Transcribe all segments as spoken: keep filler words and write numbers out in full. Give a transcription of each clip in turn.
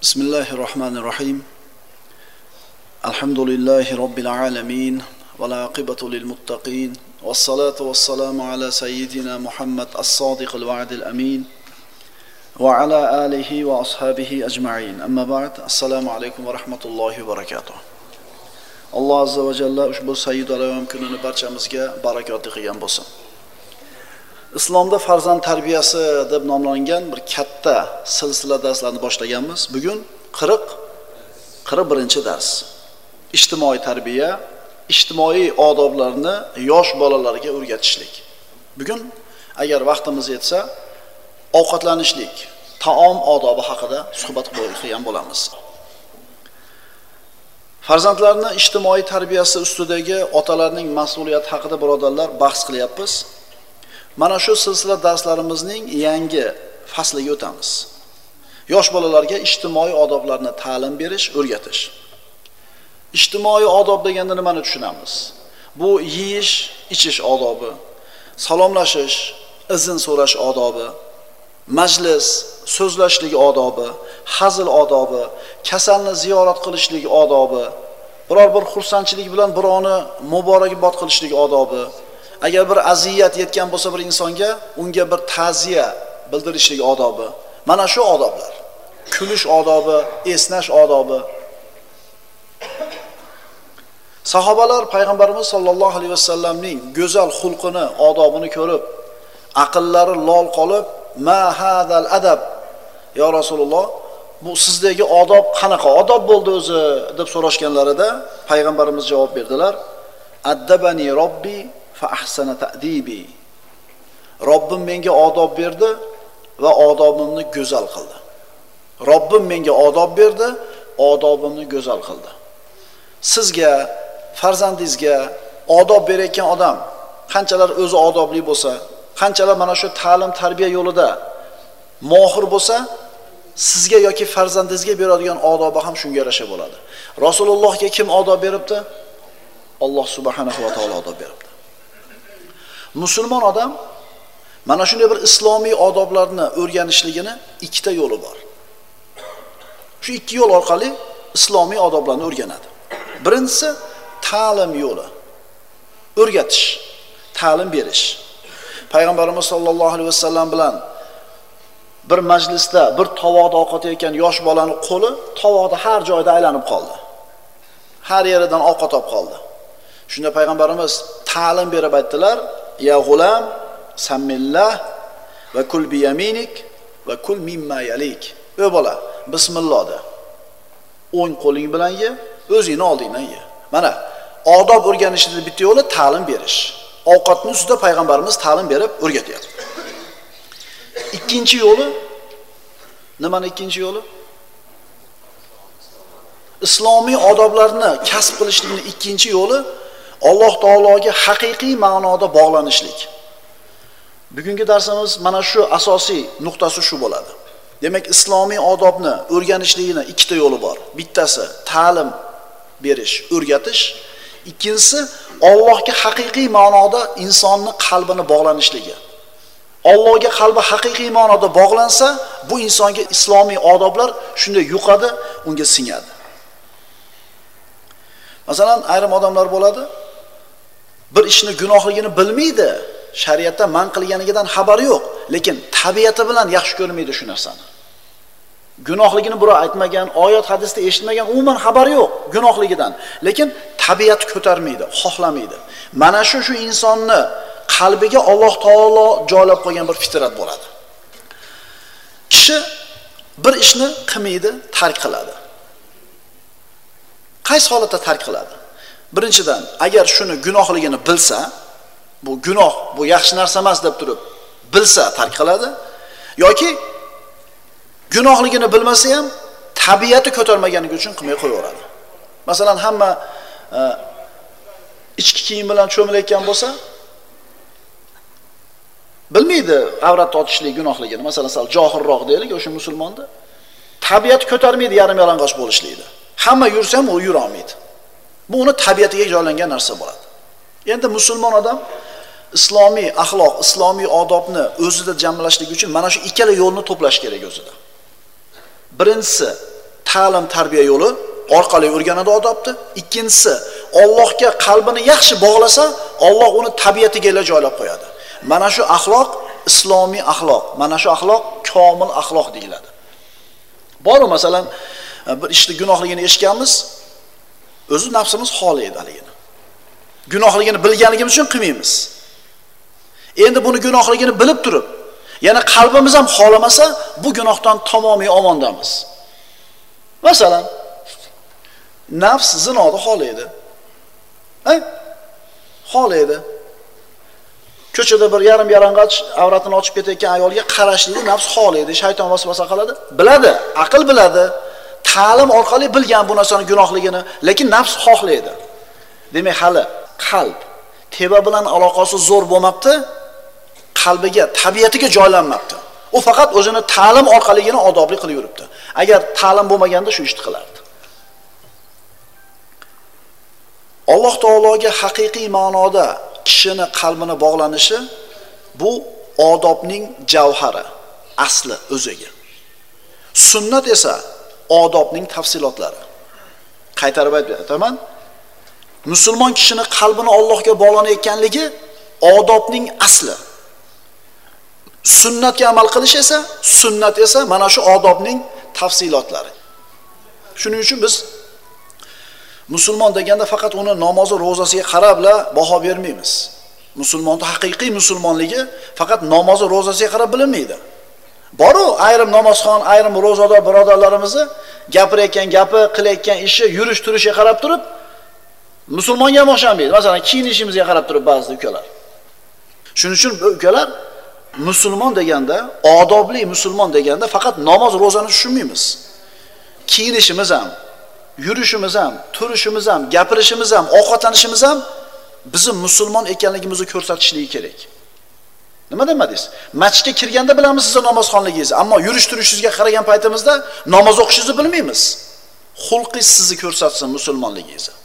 Bismillahirrahmanirrahim. Alhamdulillahi Rabbil alamin. Wal aqibatu lil muttaqin. Wassalatu wassalamu ala sayyidina Muhammad as-sadiqil wa'dil amin. Wa ala alihi wa ashabihi ajma'in. Amma ba'd. Assalomu alaykum va rahmatullohi va barakatuh. Alloh azza va jalla ushbu sayyid alayhim kunini barchamizga barakotli qilgan bo'lsin. Islomda farzand tarbiyasi deb nomlangan bir katta silsila darslarni boshlaganmiz. Bugun qirq qirq birinchi dars. Ijtimoiy tarbiya, ijtimoiy odoblarni yosh bolalarga o'rgatishlik. Bugun agar vaqtimiz yetsa, ovqatlanishlik, taom odobi haqida suhbat qilgan bo'lamiz. Farzandlarning ijtimoiy tarbiyasi ustidagi otalarning mas'uliyati haqida birodarlar bahs qilyapmiz. Mana shu silsila darslarimizning yangi fasliga o'tamiz. Yosh bolalarga ijtimoiy odoblarni ta'lim berish, o'rgatish. Ijtimoiy odob deganda nimani tushunamiz? Bu yeyish, ichish odobi, salomlashish, izn so'rash odobi, majlis, so'zlashlik odobi, hazil odobi, kasalni ziyorat qilishlik odobi, biror bir xursandchilik bilan birovni muborakbod qilishlik odobi. Agar bir aziyat yetgan bo'lsa bir insonga, unga bir ta'ziya bildirishlik odobi. Mana shu odoblar. Kulish odobi, esnash odobi. Sahobalar payg'ambarimiz sollallohu alayhi vasallamning go'zal xulqini, odobini ko'rib, aqllari lol qolib, "Ma hadal adab?" Ya Rasululloh, bu sizdagi odob qanaqa odob bo'ldi o'zi deb so'rashganlarida payg'ambarimiz javob berdilar: "Addabani robbi fa ahsana ta'dibi." Robbim menga odob berdi va odobimni go'zal qildi. Robbim menga odob berdi, odobimni go'zal qildi. Sizga, farzandingizga odob berayotgan odam qanchalar o'zi odobli bo'lsa, qanchalar mana shu ta'lim tarbiya yo'lida mohir bo'lsa, sizga yoki farzandingizga beradigan odobi ham shunga yarasha bo'ladi. Rasulullohga kim odob beribdi? Alloh subhanahu va taolo odob beribdi. Musulmon odam mana shunday bir islomiy odoblarni o'rganishligini ikkita yo'li bor. Shu ikki yo'l orqali islomiy odoblarni o'rganadi. Birinchisi ta'lim yo'li. O'rgatish, ta'lim berish. Payg'ambarimiz sollallohu alayhi vasallam bilan bir majlisda bir tovoqda ovqat yeyotgan yosh bolaning qo'li tovoqda har joyda aylanib qoldi. Har yeridan ovqat olib qoldi. Shunda payg'ambarimiz ta'lim berib aytdilar: "Ya g'ulam, sammillah va kul bi yaminik va kul mimma yalik." Ey bola, bismillah de. O'ng qo'ling bilan ye, o'zingni oldingdan ye. Mana odob o'rganishning bitta yo'li ta'lim berish. Ovqatning ustida payg'ambarimiz ta'lim berib o'rgatyapti. Ikkinchi yo'li nimani ikkinchi yo'li? Islomiy odoblarni kasb qilishlikning ikkinchi yo'li Alloh taologa haqiqiy ma'noda bog'lanishlik. Bugungi darsimiz mana shu asosiy nuqtasi shu bo'ladi. Demak, islomiy odobni o'rganishlikning ikkita yo'li bor. Bittasi ta'lim berish, o'rgatish. Ikkinchisi Allohga haqiqiy ma'noda insonning qalbini bog'lanishligi. Allohga qalbi haqiqiy ma'noda bog'lansa, bu insonga islomiy odoblar shunday yuqadi, unga singadi. Masalan, ayrim odamlar bo'ladi, bir ishni gunohligini bilmaydi, shariatda man qilganidan xabari yo'q, lekin tabiati bilan yaxshi ko'rmaydi shu narsani. Gunohligini birov aytmagan, oyat hadisda eshitmagan, umuman xabari yo'q gunohligidan, lekin tabiati ko'tarmaydi, xohlamaydi. Mana shu shu insonni qalbiga Alloh taolo joylab qo'ygan bir fitrat bo'ladi. Kishi bir ishni qilmaydi, tark qiladi. Qaysi holatda tark qiladi? Birinchidan, agar shuni gunohligini bilsa, bu gunoh, bu yaxshi narsa emas deb turib bilsa tark qiladi, yoki gunohligini bilmasa ham tabiati ko'tarmaganligi uchun qilmay qo'yaveradi. Masalan, hamma e, ichki kiyim bilan cho'milayotgan bo'lsa, bilmaydi avrat tortishlik gunohligini. Masalan, sal johilroq deylik, o'sha musulmonda tabiati ko'tarmaydi yarim yalang'och bo'lishlikni. Hamma yursa ham u yura olmaydi. Bu uni tabiatiga joylangan narsa bo'ladi. Endi musulmon odam islomiy axloq, islomiy odobni o'zida jamlashlik uchun mana shu ikkala yo'lni to'plash kerak o'zida. Birinchisi ta'lim tarbiya yo'li orqali o'rganadi odobni. Ikkinchisi, Allohga qalbini yaxshi bog'lasa, Alloh uni tabiatiga joylab qo'yadi. Mana shu axloq islomiy axloq, mana shu axloq komil axloq deyiladi. Bor-ku, masalan, bir ishni gunohligini eshitganmiz, o'zi nafsimiz xohlaydi haligini. Gunohligini bilganligimiz uchun qilmaymiz. Endi buni gunohligini bilib turib, yana qalbimiz ham xohlamasa, bu gunohdan tamomiy omondamiz. Masalan, nafs zinoni xohlaydi. Hay? Xohlaydi. Ko'chada bir yarim yarang'och avratini ochib ketayotgan ayolga qarashlikni nafs xohlaydi, shayton vasvasa qiladi. Biladi, aql biladi. Ta'lim orqali bilgan bu narsaning gunohligini, lekin nafs xohlaydi. Demak, hali qalb teba bilan aloqasi zo'r bo'lmabdi, qalbiga, tabiatiga joylanmabdi. U faqat o'zini ta'lim orqaligina odobli qilib yuribdi. Agar ta'lim bo'lmaganda shu ishni qilardi. Alloh taologa haqiqiy ma'noda kishini qalbini bog'lanishi bu odobning javhari, asli o'ziga. Sunnat esa odobning tafsilotlari. Qaytarib aytaman, musulmon kishini qalbini Allohga bog'lanayotganligi odobning asli. Sunnatga amal qilish esa, sunnat esa mana shu odobning tafsilotlari. Shuning uchun biz musulmon deganda faqat uni namozi, ro'zasiga qarabla baho bermaymiz. Musulmonning haqiqiy musulmonligi faqat namozi, ro'zasiga qarab bilinmaydi. Bor-u, ayrim namozxon, ayrim ro'zador birodarlarimizni gapirayotgan gapi, qilayotgan ishi, yurish turishiga qarab turib musulmonga ham o'xshamaydi. Masalan, kiyinishimizga qarab turib ba'zi ukalar. Shuning uchun bu ukalar musulmon deganda, odobli musulmon deganda faqat namoz, ro'zani tushunmaymiz. Kiyinishimiz ham, yurishimiz ham, turishimiz ham, gapirishimiz ham, ovqatlanishimiz ham bizim musulmon ekanligimizni ko'rsatishligi kerak. Nima demadingiz? Masjidga kirganda bilamiz siz namozxonligingizni, ammo yurish turishingizga qaragan paytimizda namoz o'qishingizni bilmaymiz. Xulqingiz sizni ko'rsatsin musulmonligingizni.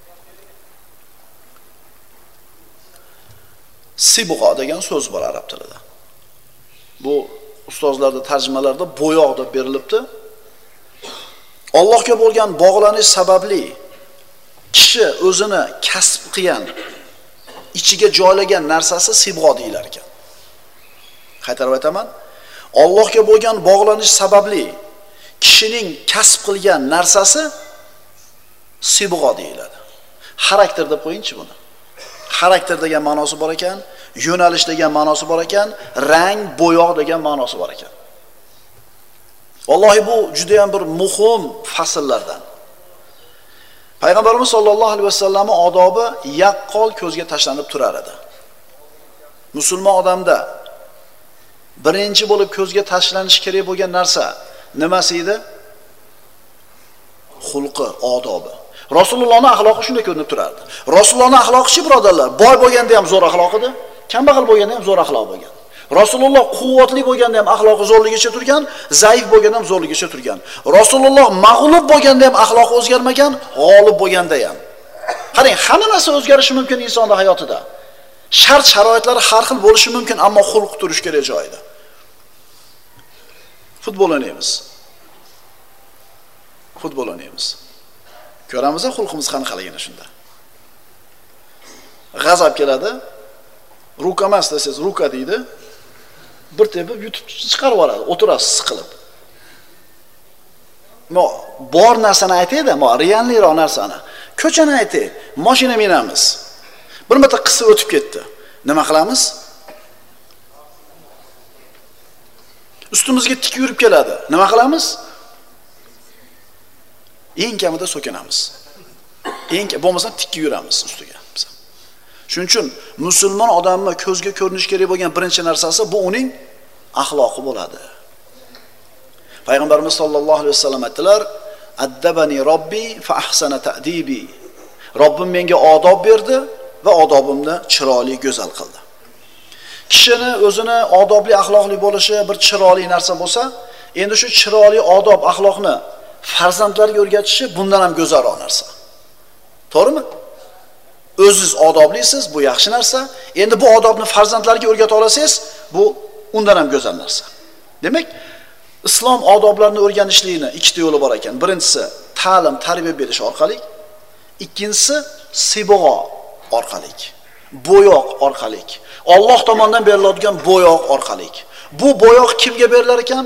Sibg'o degan so'z bor arab tilida. Bu ustozlarda tarjimalarda bo'yoq deb berilibdi. Allohga bo'lgan bog'lanish sababli kishi o'zini kasb qilgan, ichiga joylagan narsasi sibg'o deyilar ekan. Qaytarib aytaman, Allohga bo'lgan bog'lanish sababli kishining kasb qilgan narsasi sibg'o deyiladi. Xarakter deb qo'yingchi buni. Xarakter degan ma'nosi bor ekan, yo'nalish degan ma'nosi bor ekan, rang, bo'yoq degan ma'nosi bor ekan. Vallohi bu juda ham bir muhim fasllardan. Payg'ambarimiz sollallohu alayhi vasallamning odobi yaqqol ko'zga tashlanib turar edi. Musulmon odamda birinchi bo'lib ko'zga tashlanishi kerak bo'lgan narsa nimasi edi? Xulqi, odobi. Rasulullohning axloqi shunday ko'rinib turardi. Rasulullohning axloqi, birodarlar, boy bo'lganda ham zo'r axloq edi, kambag'al bo'lganda ham zo'r axloq bo'lgan. Rasululloh quvvatli bo'lganda ham axloqi zo'rligicha turgan, zaif bo'lganda ham zo'rligicha turgan. Rasululloh mag'lub bo'lganda ham axloqi o'zgarmagan, g'olib bo'lganda ham. Qarang, hamma narsa o'zgarishi mumkin insonning hayotida. Shart sharoitlari har xil bo'lishi mumkin, ammo xulq turish kerak joyida. Futbol o'ynaymiz. Futbol o'ynaymiz. Ko'ramiz xulqimiz qanaqaligini shunda. G'azab keladi. Ruka emas desangiz, ruka deydi. Bir tepib yutib chiqarib yuboradi, o'tirasiz siqilib. Mo bor narsani aytaydi, mo realliroq narsani. Ko'chani aytay, mashina minamiz. Bir marta qisib o'tib ketdi. Nima qilamiz? Ustimizga tik yurib keladi. Nima qilamiz? Eng kamida so'kinamiz. Eng bo'lmasa tikka yuramiz ustiga. Shuning uchun musulmon odamning ko'zga ko'rinish kerak bo'lgan birinchi narsasi bu uning axloqi bo'ladi. Payg'ambarimiz sollallohu alayhi vasallam aytdilar: "Addabani robbi fa ahsana ta'dibi." Robbim menga odob berdi va odobimni chiroyli, go'zal qildi. Kishini o'zini odobli, axloqli bo'lishi bir chiroyli narsa bo'lsa, endi shu chiroyli odob, axloqni farzandlarga o'rgatishi bundan ham go'zalroq narsa. To'g'rimi? O'zingiz odoblisiz, bu yaxshi narsa. Endi bu odobni farzandlarga o'rgata olasangiz, bu undan ham go'zal narsa. Demak, Islom odoblarini o'rganishlikning ikkita yo'li bor ekan. Birinchisi ta'lim, tarbiya berish orqali, ikkinchisi sibg'o orqali, bo'yoq orqali. Alloh tomonidan beriladigan bo'yoq orqali. Bu bo'yoq kimga berilar ekan?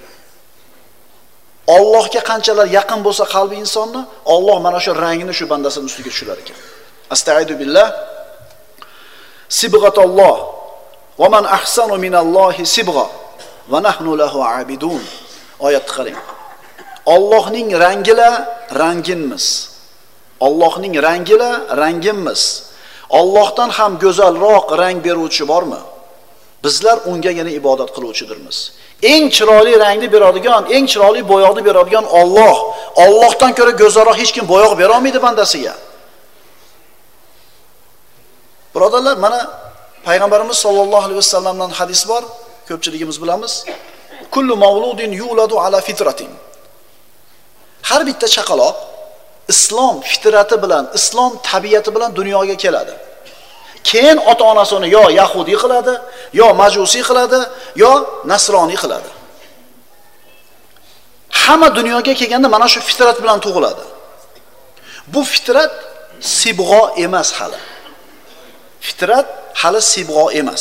Allohga qanchalar yaqin bo'lsa qalbi insonni, Alloh mana shu rangini shu bandasining ustiga tushirar ekan. Astaidu billah. Sibghatulloh va man ahsanu minallohi sibgha va nahnu lahu abidun. Oyatni qarang. Allohning rangila ranginmiz. Allohning rangila ranginmiz. Allohdan ham go'zalroq rang beruvchi bormi? Bizlar ungagina ibodat qiluvchidirmiz. Eng chiroyli rangni beradigan, eng chiroyli bo'yoqni beradigan Alloh. Allohdan ko'ra go'zalroq hech kim bo'yoq bera olmaydi bandasiga. Birodarlar, mana payg'ambarimiz sollallohu alayhi vasallamdan hadis bor, ko'pchiligimiz bilamiz. Kullu mavludin yuladu ala fitratin. Har bitta chaqaloq islom fitrati bilan, islom tabiati bilan dunyoga keladi. Keyin ota-onasi uni yo yahudi qiladi, yo majusiy qiladi, yo nasroniy qiladi. Hamma dunyoga kelganda mana shu fitrat bilan tug'iladi. Bu fitrat sibg'o emas hali. Fitrat hali sibg'o emas.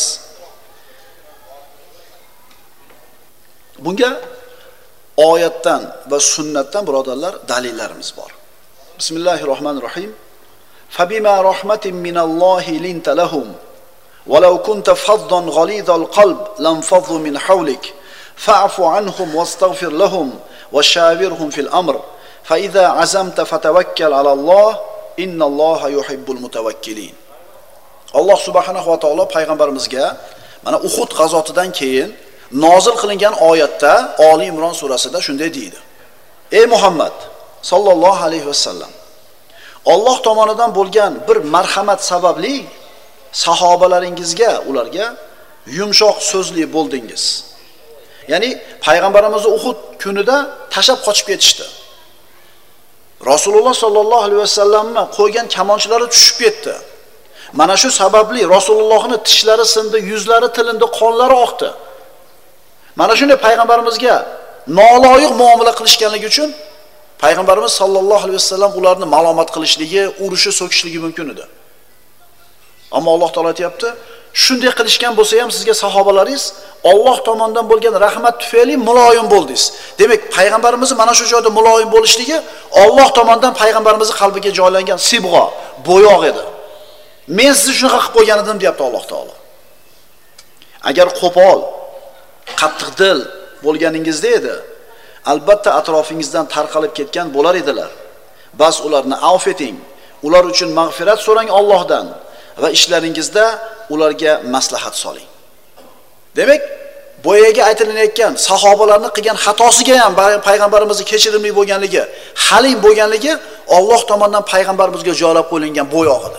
Bunga oyatdan va sunnatdan birodarlar dalillarimiz bor. Bismillahirrohmanirrohim. فبما رحمة من الله لنت لهم ولو كنت فظا غليظ القلب لانفضوا من حولك فاعف عنهم واستغفر لهم وشاورهم في الأمر فإذا عزمت فتوكل على الله إن الله يحب المتوكلين. Allah subhanahu va taolo payg'ambarimizga mana Uhud g'azotidan keyin nozil qilingan oyatda Oli Imron surasida shunday deydi: Ey Muhammad sallallohu alayhi vasallam, Alloh tomonidan bo'lgan bir marhamat sababli sahobalaringizga, ularga yumshoq so'zli bo'ldingiz. Ya'ni payg'ambarimizni Uhud kunida tashab qochib ketishdi. Rasululloh sollallohu alayhi vasallamni qo'ygan kamonchlari tushib ketdi. Mana shu sababli Rasulullohning tishlari sindi, yuzlari tilindi, qonlari oqdi. Mana shunday payg'ambarimizga noloyiq muomala qilishganligi uchun payg'ambarimiz sollallohu alayhi vasallam ularni malomat qilishligi, urishi, so'kishligi mumkin edi. Ammo Alloh taolo aytayapti, shunday qilishgan bo'lsa ham sizga sahobalaringiz Alloh tomonidan bo'lgan rahmat tufayli muloyim bo'ldingiz. Demak, payg'ambarimiz mana shu joyda muloyim bo'lishligi Alloh tomonidan payg'ambarimizning qalbiga joylangan sibg'o, bo'yoq edi. Men sizni shunaqa qilib qo'ygan edim, deyapti Alloh taolo. Agar qo'pol, qattiq dil bo'lganingizda edi, albatta atrofingizdan tarqalib ketgan bo'lar edilar. Bas ularni avf eting, ular uchun mag'firat so'rang Allohdan va ishlaringizda ularga maslahat soling. Demak, boyaga aytilayotgan sahobalarning qilgan xatosiga ham payg'ambarimizning kechirimli bo'lganligi, halim bo'lganligi Alloh tomonidan payg'ambarimizga joylab qo'yilgan bo'yoq edi.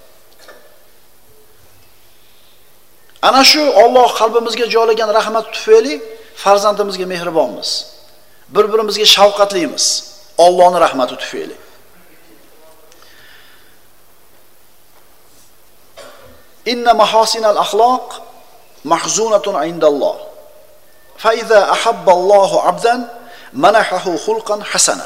Ana shu Alloh qalbimizga joylagan rahmat tufayli farzandimizga mehribonmiz. Bir-birimizga shafqatlimiz. Allohning rahmati tufayli. Inna mahasinal axloq mahzunatun indalloh. Fa iza ahabballohu abdan manahahu xulqan hasana.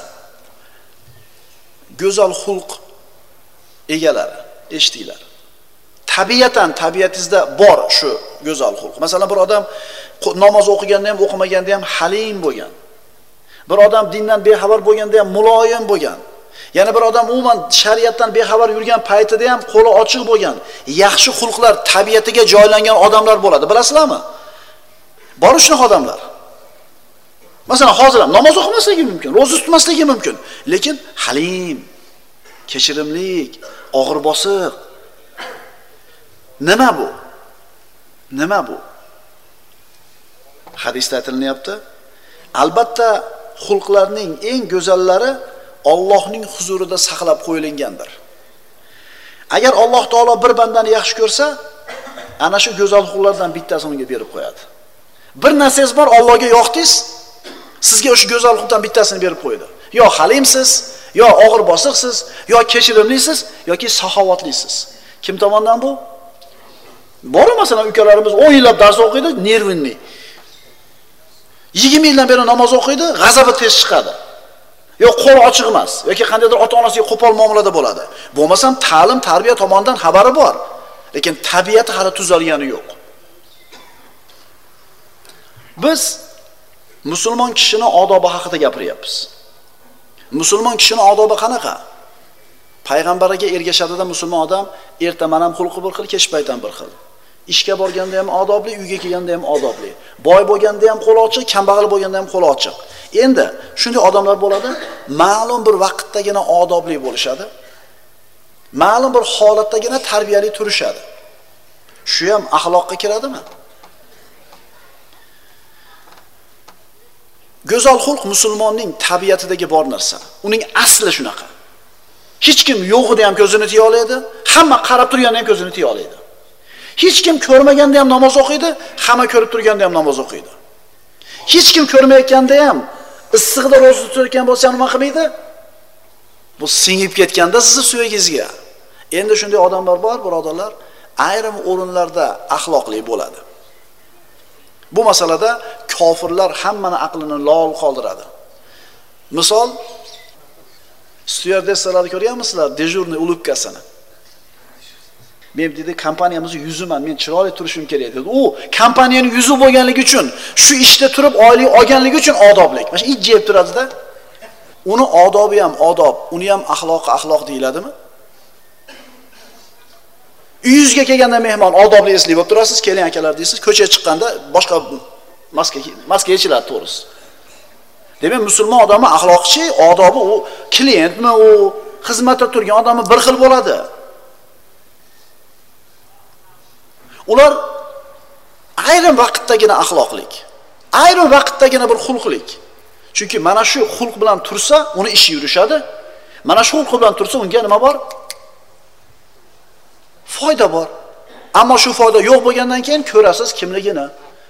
Go'zal xulq egalari, eshitinglar. Tabiatan, tabiatingizda bor shu go'zal xulq. Masalan, bir odam namoz o'qiganda ham, o'qimaganda ham halim bo'lgan. Bir odam dindan bexabar bo'lganda ham muloyim bo'lgan. Yana bir odam umuman shariatdan bexabar yurgan paytida ham qo'li ochiq bo'lgan. Yaxshi xulqlar tabiatiga joylangan odamlar bo'ladi. Bilasizlarmi? Bor shunaqa odamlar. Masalan, hozir ham namoz o'qimasligi mumkin, ro'za tutmasligi mumkin, lekin halim, kechirimlik, og'ir bosiq. Nima bu? Nima bu? Hadisda aytilyapti. Albatta xulqlarning eng go'zallari Allohning huzurida saqlab qo'yilgandir. Agar Alloh taolo bir bandani yaxshi ko'rsa, ana shu go'zal xulqlardan bittasini unga berib qo'yadi. Bir narsangiz bor, Allohga yoqdingiz, sizga o'sha go'zal xulqdan bittasini berib qo'ydi. Yo halimsiz, yo og'ir bosiqsiz, yo kechirimlisiz, yoki saxovatlisiz. Kim tomonidan bu? Bor masalan ukalarimiz o'n yillab dars o'qiydi, nervinli. yigirma yildan beri namoz o'qiydi, g'azabi tez chiqadi. Yo'q, qo'li ochiq emas yoki qandaydir ota-onasiga qo'pol muomalada bo'ladi. Bo'lmasam ta'lim, tarbiya tomonidan xabari bor, lekin tabiati hali tuzalgani yo'q. Biz musulmon kishining odobi haqida gapiryapmiz. Musulmon kishining odobi qanaqa? Payg'ambarga ergashadida musulmon odam ertaman ham xulqi bir xil, kech payt ham bir xil. Ishga borganda ham odobli, uyga kelganda ham odobli. Boy bo'lganda ham qo'l ochiq, kambag'al bo'lganda ham qo'l ochiq. Endi shunday odamlar bo'ladi, ma'lum bir vaqtdagina odobli bo'lishadi. Ma'lum bir holatdagina tarbiyali turishadi. Shu ham axloqqa kiradimi? Go'zal xulq musulmonning tabiatidagi bor narsa. Uning asli shunaqa. Hech kim yo'g'ida ham ko'zini tiya oladi, hamma qarab turganda ham ko'zini tiya oladi. Hech kim ko'rmaganda ham namoz o'qiydi, hamma ko'rib turganda ham namoz o'qiydi. Hech kim ko'rmayotganda ham issiqda ro'za tutayotgan bo'lsa nima qilmaydi? Bu singib ketganda sizni suyagingizga. Endi shunday odamlar bor, birodarlar, ayrim o'rinlarda axloqli bo'ladi. Bu masalada kofirlar hammani aqlini lol qoldiradi. Misol, stewardessalarni ko'rganmisizlar? Dejurniy ulubkasini. Men dedi, kompaniyamizning yuziman, men chiroyli turishim kerak dedi. U kompaniyaning yuzi bo'lganligi uchun, shu ishda turib oylik olganligi uchun odoblik. Mana shu it jeb turadi-da. Uni odobi ham odob, uni ham axloqi axloq deyiladimi? Uyingizga kelganda mehmon odobli esli bo'lib turasiz, keling akalar deysiz, ko'chaga chiqqanda boshqa maska maska yechiladi to'g'risi. Demak, musulmon odamning axloqchi, odobi u klientmi, u xizmatda turgan odamni bir xil bo'ladi. Ular ayrim vaqtdagina axloqlik, ayrim vaqtdagina bir xulqlik. Chunki mana shu xulq bilan tursa, uni ishi yurishadi. Mana shu xulq bilan tursa, unga nima bor? Foyda bor. Ammo shu foyda yo'q bo'lgandan keyin ko'rasiz kimligini.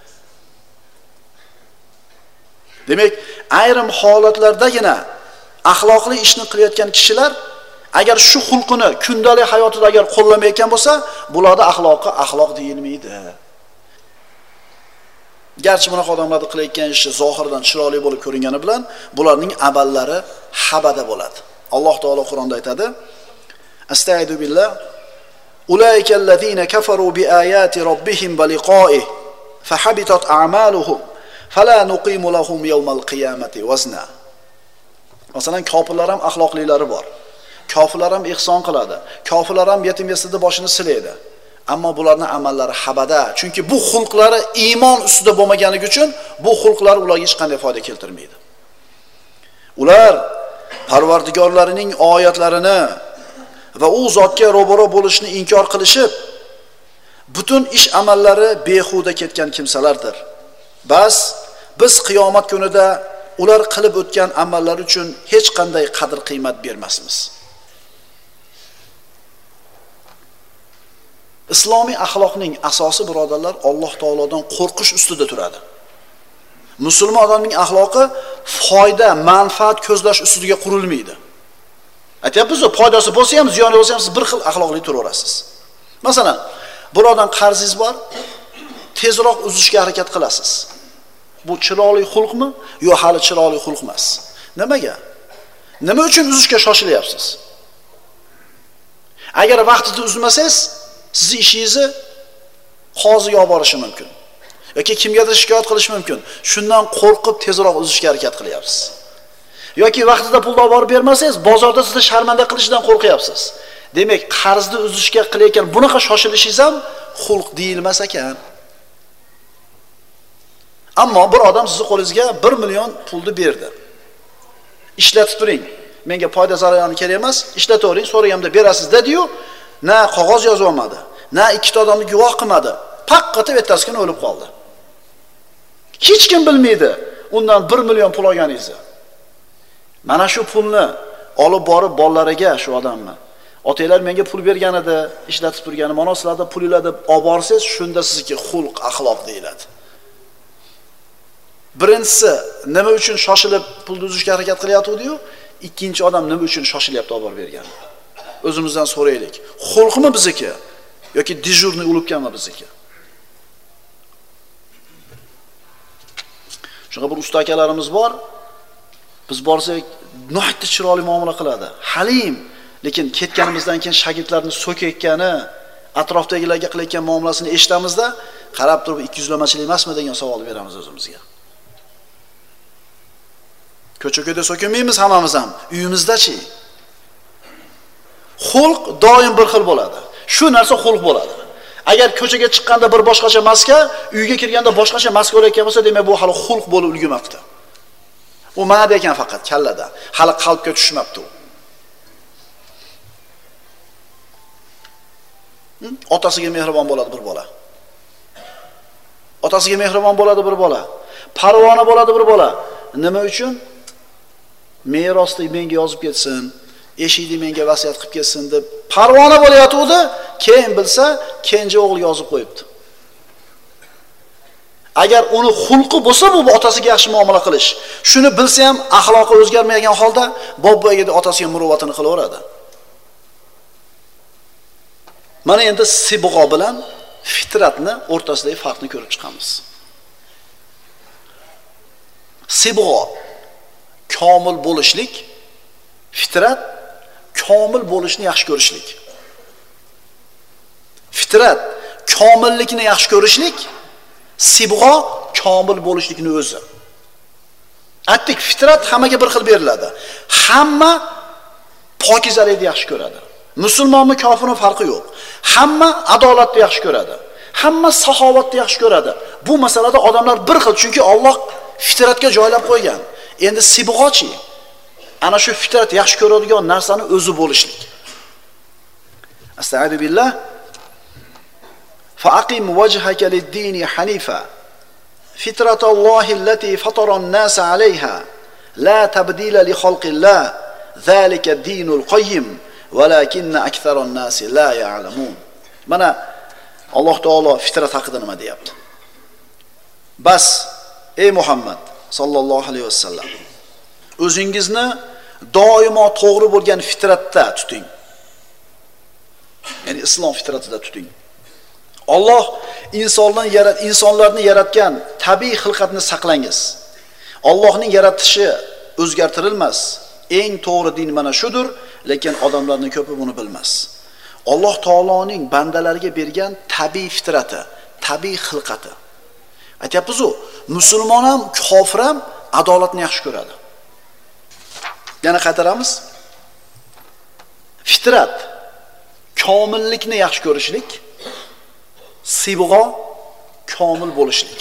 Demak, ayrim holatlardagina axloqli ishni qilayotgan kishilar agar shu xulqini kundalik hayotida agar qo'llamayotgan bo'lsa, bularda axloqi axloq deyilmaydi. Garchi bunaqa odamlarning qilayotgan ishi zohirdan chiroyli bo'lib ko'ringani bilan, bularning amallari habada bo'ladi. Alloh taolo Qur'onda aytadi: Astaizu billah Ulaikallazina kafaru biayati robbihim va liqa'ihi fahabitat a'maluhum fala nuqimu lahum yawmal qiyamati wazna. Masalan, kofirlar ham axloqlilari bor. Kofirlar ham ihson qiladi. Kofirlar ham yetim yesida boshini silaydi. Ammo bularning amallari habada. Chunki bu xulqlari iymon ustida bo'lmaganligi uchun bu xulqlar ularga hech qanday foyda keltirmaydi. Ular Parvardigorlarining oyatlarini va u zotga ro'baro bo'lishni inkor qilishib, butun ish amallari behuda ketgan kimsalardir. Bas, biz qiyomat kunida ular qilib o'tgan amallar uchun hech qanday qadr qiymat bermasmiz. Islomiy axloqning asosi, birodarlar, Alloh taolodan qo'rqish ustida turadi. Musulmon odamning axloqi foyda, manfaat ko'zlash ustiga qurilmaydi. Aytyapmiz-ku, foydasi bo'lsa ham, ziyoni bo'lsa ham siz bir xil axloqli turaverasiz. Masalan, birodan qarzingiz bor, tezroq uzishga harakat qilasiz. Bu chiroyli xulqmi? Yo'q, hali chiroyli xulq emas. Nimaga? Nima uchun uzishga shoshilyapsiz? Agar vaqtida uzmasangiz, sizning ishingizni qoziga olib borishi mumkin yoki kimgadir shikoyat qilish mumkin. Shundan qo'rqib tezroq uzishga harakat qilyapsiz. Yoki vaqtida pulni olib borib bermasangiz, bozorda sizni sharmanda qilishdan qo'rqyapsiz. Demak, qarzni uzishga qilayotgan bunaqa shoshilishingiz ham xulq deyilmas ekan. Ammo bir odam sizni qo'lingizga bir million pulni berdi. Ishlatib turing. Menga foyda zararni kerak emas, ishlatavering, so'raganimda berasiz dedi-yu, na qog'oz yozib olmadi, na ikkita odamni guvoh qilmadi. Paqqatib ertasi kuni o'lib qoldi. Hech kim bilmaydi undan bir million pul olganingizni. Mana shu pulni olib borib bolalariga shu odamni, otanglar menga pul bergan edi, ishlatib turgani, mana sizlarda pulinglarni olib borsangiz, shunda sizniki xulq, axloq deyiladi. Birinchisi nima uchun shoshilib pulni uzishga harakat qilyapti-yu, ikkinchi odam nima uchun shoshilyapti olib borib bergan? O'zimizdan so'raylik. Xulqmi bizniki yoki dejurniy ulubkami bizniki? Shunga bir usta akalarimiz bor. Biz borsak, nihoyatda chiroyli muomala qiladi. Halim, lekin ketganimizdan keyin shogirdlarni so'kayotgani, atrofdagilarga qilayotgan muomalasini eshitamizda, qarab turib ikki yuz lamachilik emasmi degan savol beramiz o'zimizga. Ko'cha-ko'yda so'kinmaymiz hammamiz ham, uyimizda-chi? Xulq doim bir xil bo'ladi. Shu narsa xulq bo'ladi. Agar ko'chaga chiqqanda bir boshqacha maska, uyga kirganda boshqacha maska o'layotgan bo'lsa, demak bu hali xulq bo'lib ulgurmabdi. U ma'da ekan faqat kallada, hali qalbga tushmabdi u. Otasiga mehribon bo'ladi bir bola. Otasiga mehribon bo'ladi bir bola. Parvona bo'ladi bir bola. Nima uchun? Merosni menga yozib ketsin, eshikni menga vasiyat qilib ketsin deb parvona bo'layotgandi, keyin bilsa, kenja o'g'il yozib qo'yibdi. Agar uni xulqi bo'lsa, bu otasiga yaxshi muomala qilish. Shuni bilsa ham axloqi o'zgarmagan holda bobboyga otasiga muruvvatini qilaveradi. Mana endi sibg'o bilan fitratni o'rtasidagi farqni ko'rib chiqamiz. Sibg'o komil bo'lishlik, fitrat komil bo'lishni yaxshi ko'rishlik. Fitrat komillikni yaxshi ko'rishlik, sibg'o komil bo'lishlikni o'zi. Aytdik, fitrat hammaga bir xil beriladi. Hamma pokizalikni yaxshi ko'radi. Musulmonmi, kofirmi farqi yo'q. Hamma adolatni yaxshi ko'radi. Hamma saxovatni yaxshi ko'radi. Bu masalada odamlar bir xil, chunki Alloh fitratga joylab qo'ygan. Endi sibg'ochi ana shu fitrat yaxshi ko'radigan narsani o'zi bo'lishlik. Astagfiru billah. Faqim wajhaka lid-dini hanifa. Fitratallohi allati fatara an-nasa 'alayha. La tabdila li khalqillah. Zalika ad-dinul qayyim. Walakinna aktharan nasi la ya'lamun. Mana Alloh taolo fitrat haqida nima deyapti? Bas, ey Muhammad sallallohu alayhi vasallam, o'zingizni doimo to'g'ri bo'lgan fitratda tuting. Ya'ni islom fitratida tuting. Alloh insonlarni yarat, insonlarni yaratgan tabiiy xilqatni saqlangiz. Allohning yaratishi o'zgartirilmas. Eng to'g'ri din mana shudir, lekin odamlarning ko'pi buni bilmas. Alloh taoloning bandalariga bergan tabiiy fitrati, tabiiy xilqati. Aytyapmiz-ku, musulmon ham, kofir ham adolatni yaxshi ko'radi. Yana qaytaramiz. Fitrat komillikni yaxshi ko'rishlik, sibg'o komil bo'lishlik.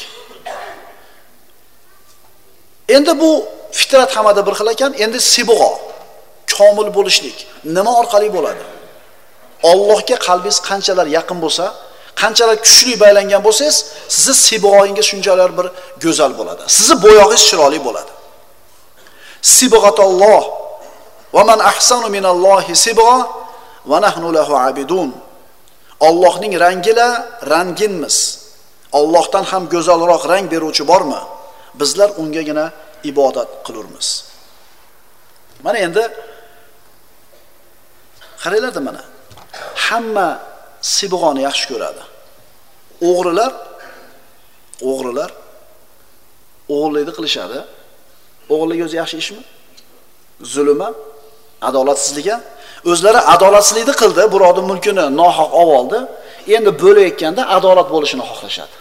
Endi bu fitrat hamada bir xil ekan, endi sibg'o komil bo'lishlik nima orqali bo'ladi? Allohga qalbingiz qanchalar yaqin bo'lsa, qanchalar kuchli baylangan bo'lsangiz, sizni sibg'oyingiz shunchalar bir go'zal bo'ladi. Sizni bo'yog'ingiz chiroyli bo'ladi. Sibg'atulloh va man ahsanu minallohi sibg'a va nahnu lahu abidun. Allohning rangilar ranginmiz. Allohdan ham go'zalroq rang beruvchi bormi? Bizlar ungagina ibodat qilurmiz. Mana endi qaranglar mana. Hamma sibg'oni yaxshi ko'radi. O'g'rilar o'g'rilar o'g'irlikni qilishadi. O'g'irlik o'zi yaxshi ishmi? Zulm, adolatsizlik. O'zlari adolatsizlikni qildi, birovning mulkini nohaq oldi. Endi bo'layotganda adolat bo'lishini xohlashadi.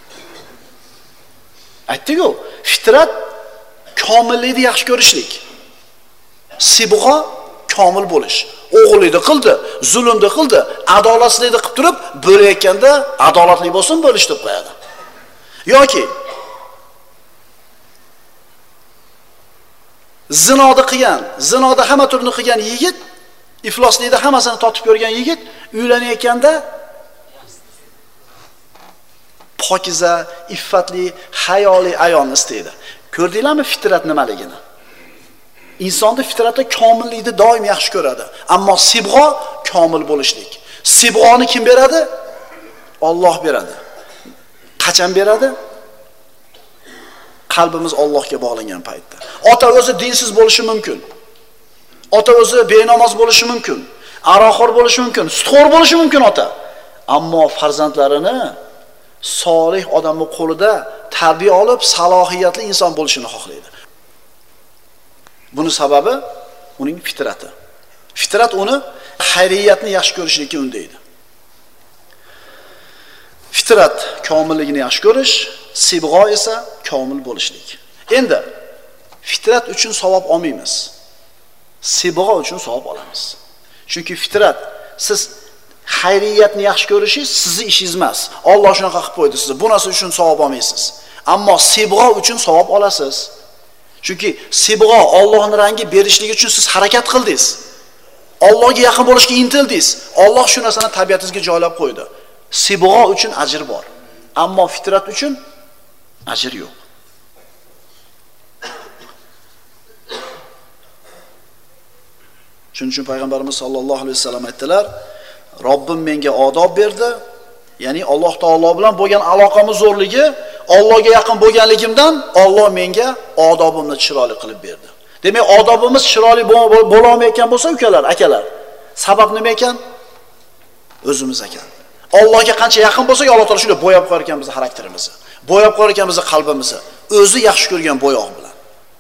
Aytdik-ku, fitrat komillikni yaxshi ko'rishlik. Sibg'o komil bo'lish. O'g'irlikni qildi, zulmni qildi, adolatsizlikni qilib turib, bo'layotganda adolatli bo'lsin, bo'lish deb qo'yadi. Yoki zinoni qilgan, zinoda hamma turni qilgan yigit, ifloslikda hammasini totib ko'rgan yigit uylanayotganda pokiza, iffatli, hayoli ayolni istaydi. Ko'rdinglarmi fitrat nimaligini? Insonning fitrati komillikni doim yaxshi ko'radi. Ammo sibg'o komil bo'lishlik. Sibg'oni kim beradi? Alloh beradi. Qachon beradi? Qalbimiz Allohga bog'langan paytda. Ota o'zi dinsiz bo'lishi mumkin. Ota o'zi benamoz bo'lishi mumkin. Aroqxo'r bo'lishi mumkin, sutxo'r bo'lishi mumkin ota. Ammo farzandlarini solih odamning qo'lida tarbiya olib, salohiyatli inson bo'lishini xohlaydi. Buni sababi uning fitrati. Fitrat uni xayriyatni yaxshi ko'rishlikka undaydi. Fitrat komilligini yaxshi ko'rish, sibg'o esa komil bo'lishlik. Endi fitrat uchun savob olmaymiz. Sibg'o uchun savob olamiz. Chunki fitrat siz xayriyatni yaxshi ko'rishingiz sizning ishingiz emas. Alloh shunaqa qilib qo'ydi sizni. Bu narsa uchun savob olmaysiz. Ammo sibg'o uchun savob olasiz. Chunki sibg'o Allohning rangi berishlik uchun siz harakat qildingiz. Allohga yaqin bo'lishga intildingiz. Alloh shu narsani tabiatingizga joylab qo'ydi. Sibg'o uchun ajr bor. Ammo fitrat uchun ajr yo'q. Shuning uchun payg'ambarimiz sollallohu alayhi vasallam aytdilar: Robbim menga odob berdi. Ya'ni Alloh taolo bilan bo'lgan aloqamiz zo'rligi, Allohga yaqin bo'lganligimdan Alloh menga odobimni chiroyli qilib berdi. Demak, odobimiz chiroyli bo'la olmayotgan bo'lsa, ukalar, akalar, sabab nima ekan? O'zimiz ekan. Allohga qancha yaqin bo'lsak, Alloh taolo shunday bo'yab qo'yar ekan bizning xarakterimizni. Bo'yab qo'yar ekan bizning qalbimizni. O'zi yaxshi ko'rgan bo'yoq bilan.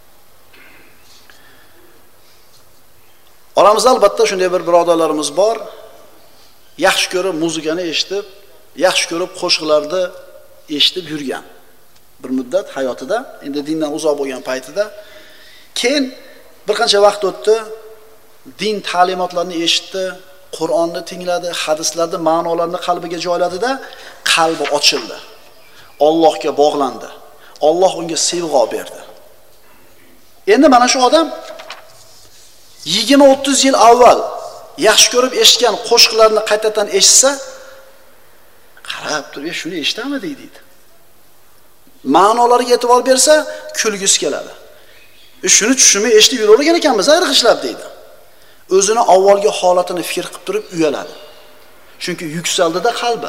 Oramizda albatta shunday bir birodarlarimiz bor. Yaxshi ko'rib muzikani eshitib, yaxshi ko'rib qo'shiqlarni eshitib yurgan. Bir muddat hayotida, endi dindan uzoq bo'lgan paytida, keyin bir qancha vaqt o'tdi, din ta'limotlarini eshitdi, Qur'onni tingladi, hadislarning ma'nolarini qalbiga joyladida, qalbi ochildi. Allohga bog'landi. Alloh unga sevg'o berdi. Endi mana shu odam yigirma o'ttiz yil avval yaxshi ko'rib eshitgan qo'shiqlarni qaytadan eshitsa, qarab turib, shuni eshitami deydi. Ma'nolariga e'tibor bersa, kulgisi keladi. E shuni tushunmay eshitib yuravergan ekanmiz, irg'ishlab deydi. O'zini avvalgi holatini fikr qilib turib uyaladi. Chunki yuksaldida qalbi.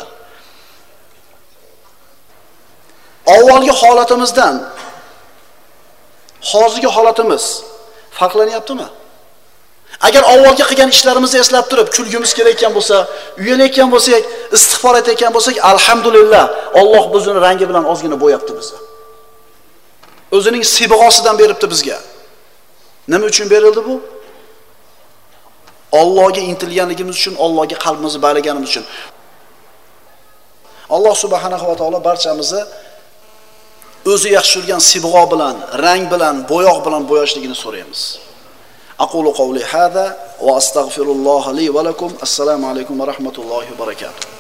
Avvalgi holatimizdan hozirgi holatimiz farqlanyaptimi? Agar avvalgi qilgan ishlarimizni eslab turib kulgimiz kelayotgan bo'lsa, uyalayotgan bo'lsak, istig'for etayotgan bo'lsak, alhamdulillah, Alloh bizning rangi bilan ozgina bo'yapti bizni. O'zining sibg'osidan beribdi bizga. Nima uchun berildi bu? Allohga intilganligimiz uchun, Allohga qalbimizni bag'laganimiz uchun. Alloh subhanahu va taolo barchamizni o'zi yaxshi ko'rgan sibg'o bilan, rang bilan, bo'yoq bilan bo'yashligini so'raymiz. Aqulu qawli hada va astaghfirulloh li va lakum. Assalomu alaykum va rahmatullohi va barakatuh.